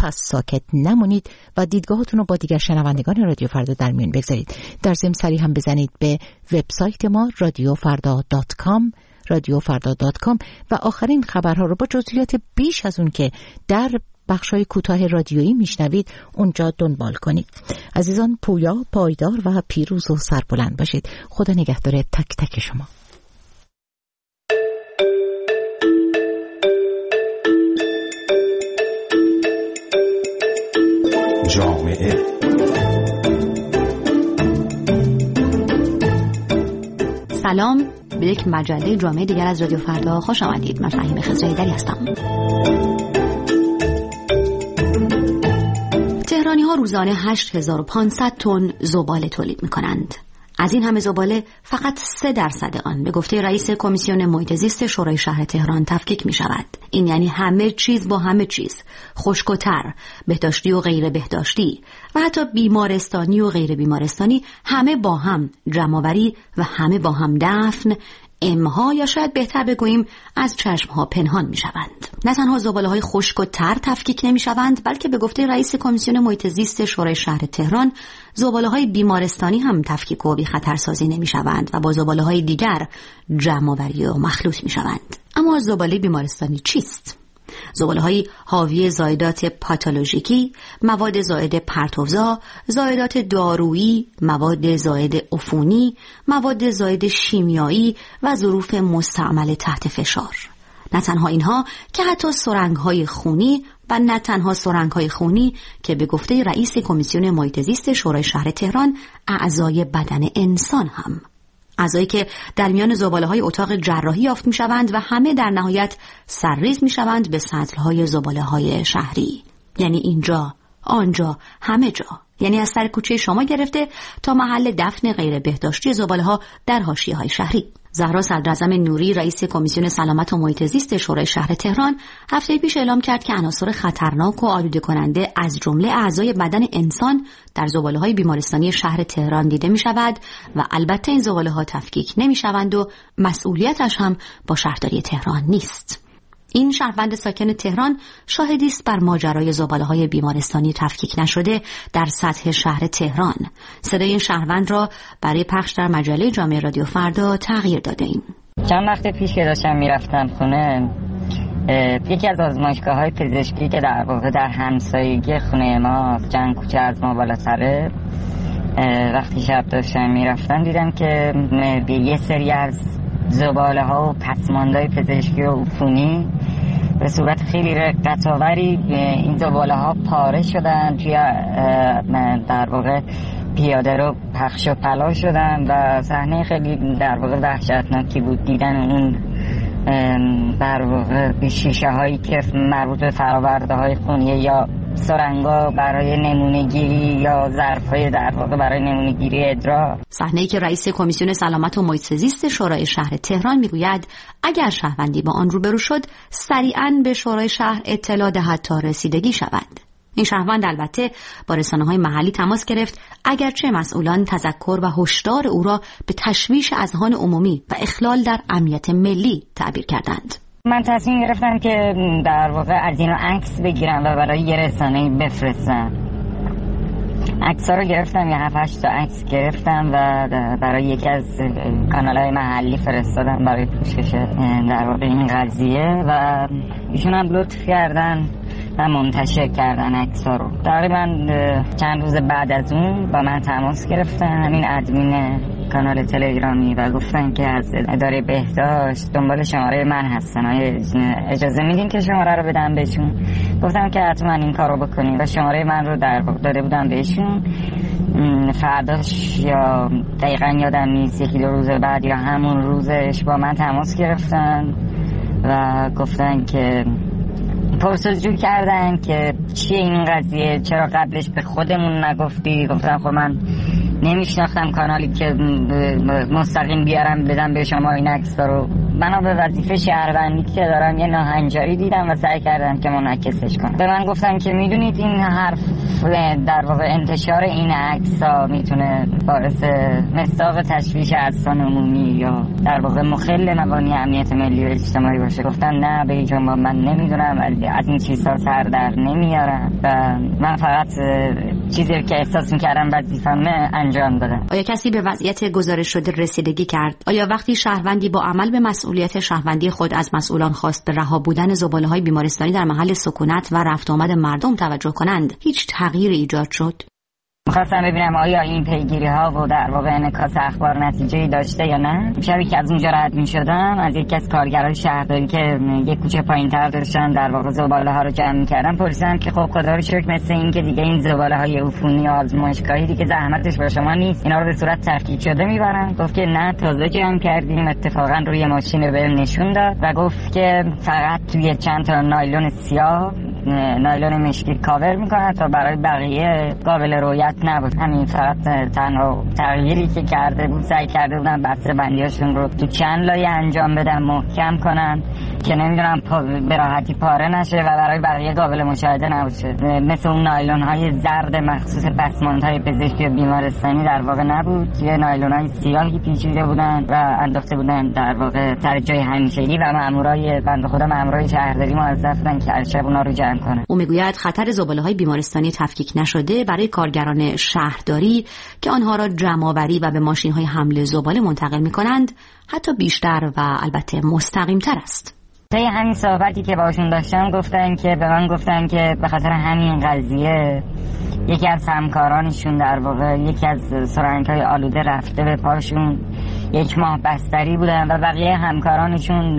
پس ساکت نمونید و دیدگاهتون رو با دیگر شنوندگان رادیو فردا در میون بگذارید. در ضمن سری هم بزنید به وبسایت ما radiofarda.com و آخرین خبرها رو با جزئیات بیش از اون که در بخشای کوتاه رادیویی میشنوید اونجا دنبال کنید. عزیزان پویا، پایدار و پیروز و سربلند باشید. خدا نگهدار تک تک شما. جامعه سلام، به یک مجله جامعه دیگر از رادیو فردا خوش آمدید. من فهیم خضرایی‌دری هستم. تهرانی ها روزانه 8500 تن زباله تولید می‌کنند. از این همه زباله فقط 3% آن به گفته رئیس کمیسیون محیط زیست شورای شهر تهران تفکیک می شود. این یعنی همه چیز با همه چیز، خشک و تر، بهداشتی و غیر بهداشتی و حتی بیمارستانی و غیر بیمارستانی، همه با هم جمع‌آوری و همه با هم دفن، امها یا شاید بهتر بگوییم از چشمها پنهان می شوند. نه تنها زباله‌های خشک و تر تفکیک نمی شوند، بلکه به گفته رئیس کمیسیون محیط زیست شورای شهر تهران زباله‌های بیمارستانی هم تفکیک و بی خطرسازی نمی شوند و با زباله‌های دیگر جمع‌آوری و مخلوط می شوند. اما زباله بیمارستانی چیست؟ زباله‌های حاوی زایدات پاتولوژیکی، مواد زائد پرتوزا، زایدات دارویی، مواد زائد عفونی، مواد زائد شیمیایی و ظروف مستعمل تحت فشار. نه تنها اینها که حتی سرنگ‌های خونی و نه تنها سرنگ‌های خونی که به گفته رئیس کمیسیون محیط زیست شورای شهر تهران اعضای بدن انسان هم، اعضایی که در میان زباله‌های اتاق جراحی یافت می‌شوند و همه در نهایت سرریز می‌شوند به سطل‌های زباله‌های شهری. یعنی اینجا، آنجا، همه جا. یعنی از سر کوچه شما گرفته تا محل دفن غیر بهداشتی زباله‌ها در حاشیه‌های شهری. زهرا صدراعظم نوری رئیس کمیسیون سلامت و محیط زیست شورای شهر تهران هفته پیش اعلام کرد که عناصر خطرناک و آلوده کننده از جمله اعضای بدن انسان در زباله‌های بیمارستانی شهر تهران دیده می‌شود و البته این زباله‌ها تفکیک نمی‌شوند و مسئولیتش هم با شهرداری تهران نیست. این شهروند ساکن تهران شاهدی است بر ماجرای زباله‌های بیمارستانی تفکیک نشده در سطح شهر تهران. صدای این شهروند را برای پخش در مجله جامعه رادیو فردا تغییر داده‌ایم. چند وقت پیش که داشتم میرفتم خونه، یکی از آزمایشگاه‌های پزشکی که در واقع در همسایگی خونه ما چند کوچه از ما بالاتره، وقتی شب داشتم میرفتم دیدم که به یه سری از زباله‌ها و پسماندهای پزشکی و عفونی به صورت خیلی رقت‌آوری این زباله‌ها پاره شدن، در واقع پیاده رو پخش و پلا شدن و صحنه خیلی در واقع وحشتناکی بود دیدن اون در واقع شیشه هایی که مربوط به فراورده های خونی یا سرنگا برای نمونه‌گیری یا ظرف‌های در واقع برای نمونه‌گیری ادرار. صحنه‌ای که رئیس کمیسیون سلامت و محیط زیست شورای شهر تهران میگوید اگر شهروندی با آن روبرو شد سریعاً به شورای شهر اطلاع دهد تا رسیدگی شود. این شهروند البته با رسانه‌های محلی تماس گرفت، اگرچه مسئولان تذکر و هشدار او را به تشویش اذهان عمومی و اخلال در امنیت ملی تعبیر کردند. من تصمیم گرفتم که در واقع از اینو عکس بگیرم و برای یه رسانه‌ای بفرستم. عکس‌ها رو گرفتم، یه 7-8 تا عکس گرفتم و برای یکی از کانال‌های محلی فرستادم برای پوشش در واقع این قضیه و ایشون هم لطف کردن و منتشر کردن عکس‌ها رو. تقریبا چند روز بعد از اون با من تماس گرفتن همین ادمین کانال تلگرامی و گفتن که از اداره بهداشت دنبال شماره من هستن، اجازه میدین که شماره رو بدم بهشون؟ گفتم که حتما این کارو بکنین و شماره من رو در واقع داده بودم بهشون. فرداش یا دقیقاً یادم نیست، 1-2 روز بعد یا همون روزش با من تماس گرفتن و گفتن که پرسجو کردن که چیه این قضیه، چرا قبلش به خودمون نگفتی؟ گفتم خب من نمیشناختم کانالی که مستقیم بیارم بدم به شما این عکس‌ها رو. بنا به وظیفه شهروندی که دارم یه ناهنجاری دیدم و سعی کردم که منعکسش کنم. به من گفتن که میدونید این حرف در واقع انتشار این عکس‌ها میتونه باعث مصداق تشویش اذهان عمومی یا در واقع مخل مبانی امنیت ملی و اجتماعی باشه. گفتم نه به هیچ عنوان من نمیدونم، از این چیزها سر در نمیارم و من فقط چیزی که احساس میکردم وظیفه‌مه انجام دادم. آیا کسی به وضعیت گزارش شده رسیدگی کرد؟ آیا وقتی شهروندی با عمل به مسئولیت شهروندی خود از مسئولان خواست به رها بودن زباله‌های بیمارستانی در محل سکونت و رفت آمد مردم توجه کنند، هیچ تغییری ایجاد شد؟ می‌خواستم ببینم آیا این پیگیری‌ها و در واقع انعکاس اخبار نتیجه‌ای داشته یا نه. شبی که از اونجا رد می‌شدم از یکی از کارگرای شهرداری که یک کوچه پایین‌تر داشتن در واقع زباله‌ها رو جمع می‌کردن پرسیدم که خب خدا رو شکر مثل این که دیگه این زباله‌های عفونی آزمایشگاهی دیگه زحمتش با شما نیست، اینا رو به صورت تفکیک شده می‌برن. گفت که نه تازه جمع کردیم، اتفاقا روی ماشین بهم نشون داد و گفت که فقط توی چند تا نایلون سیاه، نایلون مشکی کاور می‌کنن تا برای بقیه قابل رؤیت نبود. همین فقط تنها تغییری که کرده بود سعی کرده بودن بسته بندیاشون رو تو چند لایه انجام بدن، محکم کنن که نمیدونم به راحتی پاره نشه و برای بقیه قابل مشاهده نباشه. مثل اون نایلون های زرد مخصوص پسماندهای پزشکی و بیمارستانی در واقع نبود، یه نایلون های سیاهی پیچیده بودن و انداخته بودن در واقع سر جای همیشگی و مامورای بنده خدا مامورای شهرداری موظف بودن که هر شب اونا رو جمع کنن. او میگوید خطر زباله‌های بیمارستانی تفکیک نشده برای کارگران شهرداری که آنها را جمع‌آوری و به ماشین‌های حمل زباله منتقل می‌کنند حتی بیشتر و البته مستقیم‌تر است. طی همین صحبتی که باشون داشتم به من گفتن که به خاطر همین قضیه یکی از همکارانشون در واقع یکی از سرنگ‌های آلوده رفته به پاشون، 1 ماه بستری بودن و بقیه همکارانشون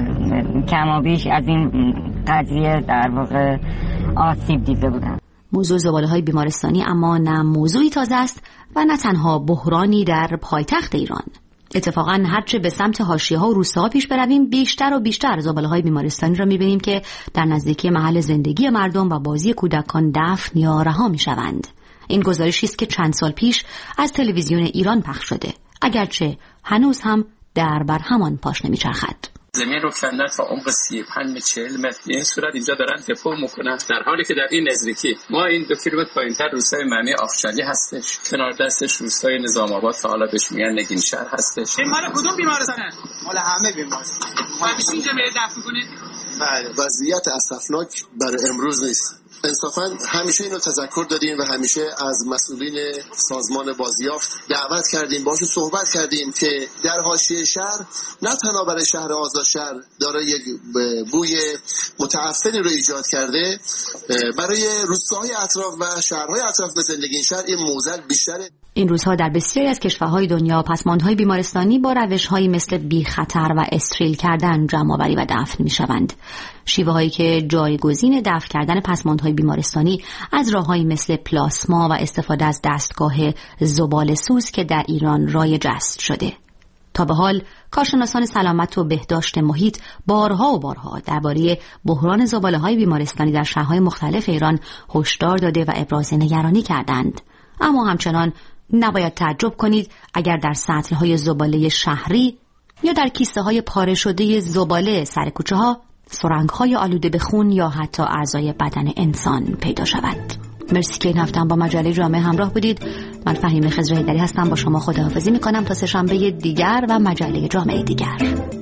کم و بیش از این قضیه در واقع آسیب دیده بودن. موضوع زباله‌های بیمارستانی اما نه موضوعی تازه است و نه تنها بحرانی در پایتخت ایران. اتفاقاً هرچه به سمت حاشیه‌ها و روستاها پیش برویم بیشتر و بیشتر زباله‌های بیمارستانی را می‌بینیم که در نزدیکی محل زندگی مردم و بازی کودکان دفن یا رها می‌شوند. این گزارشی است که چند سال پیش از تلویزیون ایران پخش شده، اگرچه هنوز هم در بر همان پاشنه می‌چرخد. زمین رو کندن تا عمق 35-40 متر. به این صورت اینجا دارن دپو میکنن، در حالی که در این نزدیکی ما این 2 کیلومتر پایینتر روستای معنی آفشلی هستش، کنار دستش روستای نظام آباد که حالا بهش میگن نگین شهر هستش. این مال کدوم بیمارستانه؟ مال همه بیمارستان. همیشه اینجا میره دفن کنید؟ بله. وضعیت اسفناک برای امروز نیست. انصافا همیشه اینو تذکر دادیم و همیشه از مسئولین سازمان بازیافت دعوت کردیم، باشون صحبت کردیم که در حاشیه شهر نه تنها برای شهر آزادشهر داره یک بوی متعفنی رو ایجاد کرده، برای روستاهای اطراف و شهرهای اطراف به زندگی این شهر این موزل بیشتره. این روزها در بسیاری از کشورهای دنیا پسماندهای بیمارستانی با روش‌هایی مثل بی خطر و استریل کردن جمع‌آوری و دفن می‌شوند. شیوه‌هایی که جایگزین دفن کردن پسماندهای بیمارستانی از راه‌هایی مثل پلاسما و استفاده از دستگاه زباله‌سوز که در ایران رایج است شده. تا به حال کارشناسان سلامت و بهداشت محیط بارها و بارها درباره بحران زباله‌های بیمارستانی در شهرهای مختلف ایران هشدار داده و ابراز نگرانی کردند. اما همچنان نباید تعجب کنید اگر در سطل‌های زباله شهری یا در کیسه‌های پاره شده زباله سر کوچه‌ها سرنگ‌های آلوده به خون یا حتی اعضای بدن انسان پیدا شود. مرسی که این هفته با مجله جامعه همراه بودید. من فهیمه خضرهیدری هستم، با شما خداحافظی می‌کنم تا سه‌شنبه دیگر و مجله جامعه دیگر.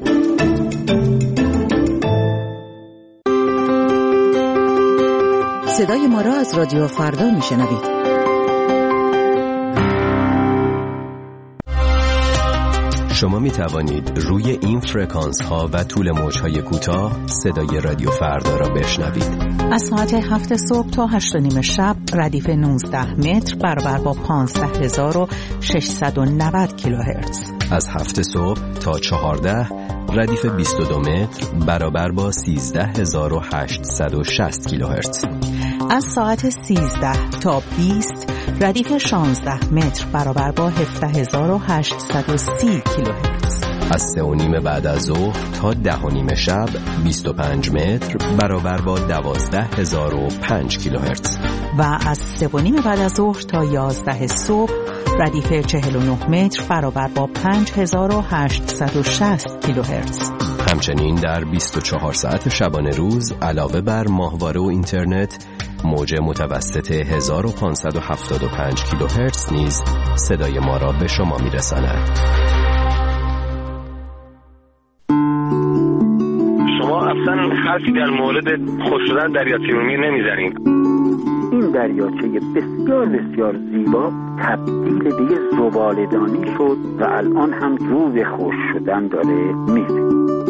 صدای ما را از رادیو فردا میشنوید. شما می توانید روی این فرکانس ها و طول موج های کوتاه صدای رادیو فردا را بشنوید. از ساعت 7 صبح تا 8:30 شب ردیف 19 متر برابر با 15690 کیلوهرتز. از 7 صبح تا 14 ردیف 22 متر برابر با 13860 کیلوهرتز. از ساعت 13 تا 20 ردیف 16 متر برابر با 17830 کیلوهرتز. از 3:30 بعد از ظهر تا 10:30 شب 25 متر برابر با 12005 کیلوهرتز. و از 3:30 بعد از ظهر تا 11 صبح ردیف 49 متر برابر با 5860 کیلوهرتز. همچنین در 24 ساعت شبانه روز علاوه بر ماهواره و اینترنت موج متوسط 1575 کیلوهرتز نیز صدای ما را به شما می‌رساند. شما اصلا حرفی در مورد خشک‌شدن دریاچه ارومیه نمیزنید. این دریاچه بسیار بسیار زیبا تبدیل به یه زباله‌دانی شد و الان هم رو به خشک شدن داره میره.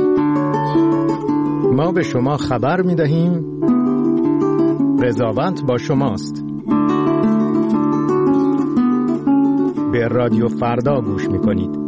ما به شما خبر میدهیم قضاوت با شماست. به رادیو فردا گوش میکنید.